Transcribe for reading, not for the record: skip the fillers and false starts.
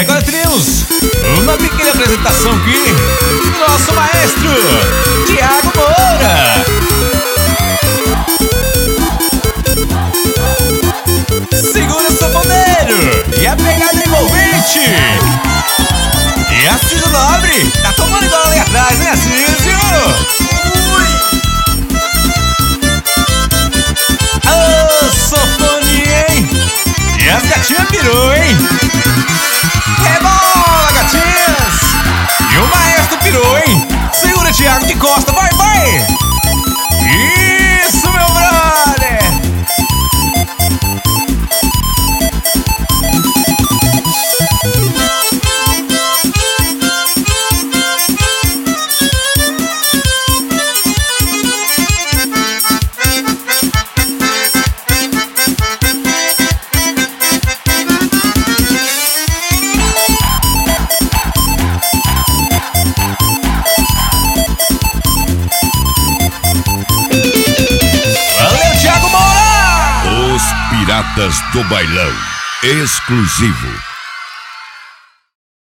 agora teremos uma pequena apresentação aqui do nosso maestro Thiago Moura. Segura o sanfoneiro e a pegada envolvente. E a Císio Nobre tá tomando igual ali atrás, né, Císio? Ô, sanfone, hein? E as gatinhas pirou, hein? Rebola, gatinhas! E o maestro pirou, hein? Segura, Thiago, de costa, vai, vai! Isso, meu brother! Piratas do Bailão, exclusivo